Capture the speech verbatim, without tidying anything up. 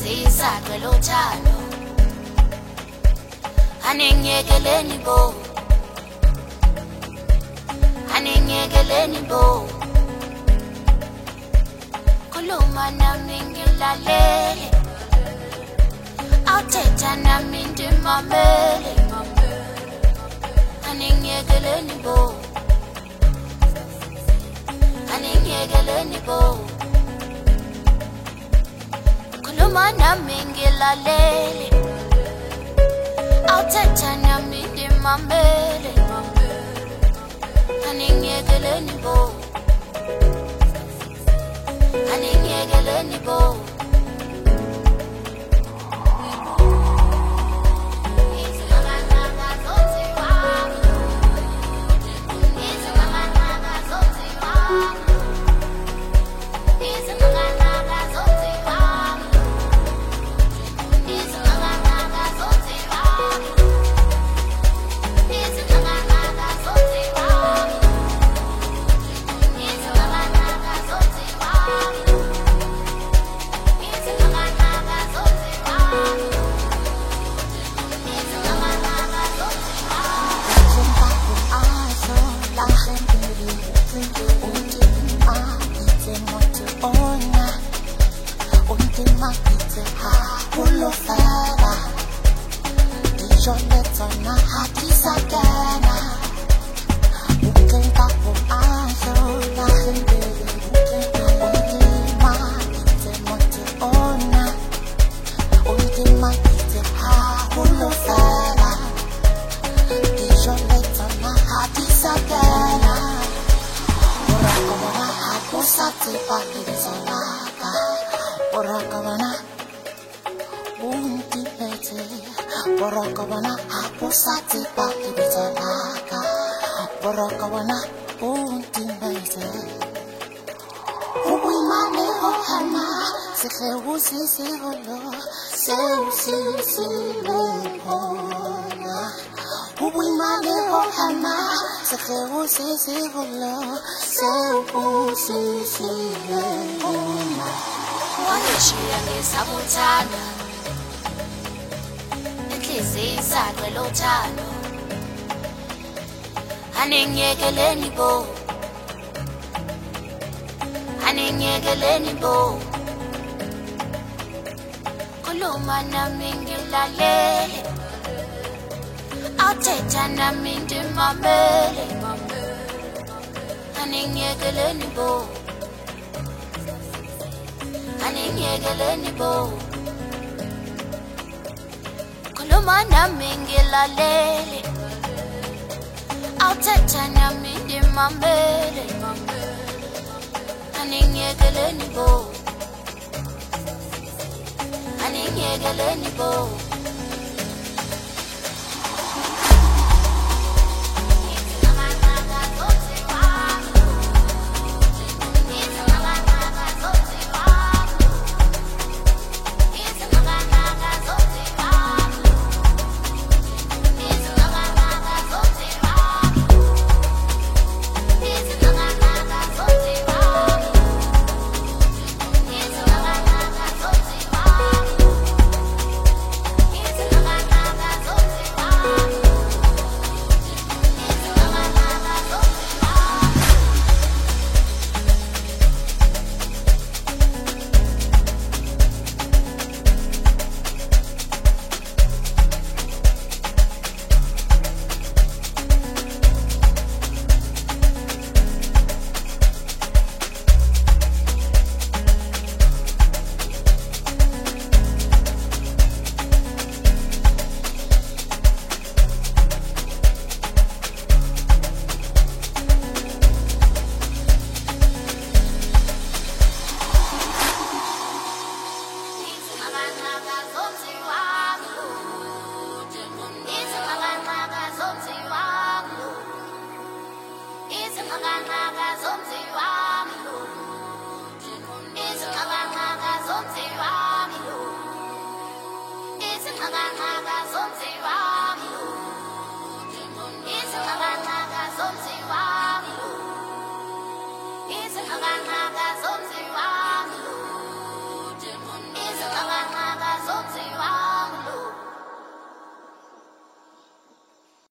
isaqwe lothando aninyekeleni bo aninyekeleni bo khuluma nami ngilalele awuthetha nami ndimamele aninyekeleni bo aninyekeleni bo khuluma nami ngilalele awuthetha nami ndimamele aninyekeleni bo aninyekeleni bo Borokabana apusati paki bitanaka Borokabana unti meze Ubi mane ohana Sekhe usi si holo Se usi si lehona Ubi mane ohana Sekhe usi si holo Se usi si lehona Wanishiya ngisabuthanda isaqwe lothando aninyekeleni bo aninyekeleni bo khuluma nami ngilalele awuthetha nami ndimamele aninyekeleni bo aninyekeleni bo khuluma nami ngilalele awuthetha nami ndimamele aninyekeleni bo aninyekeleni bo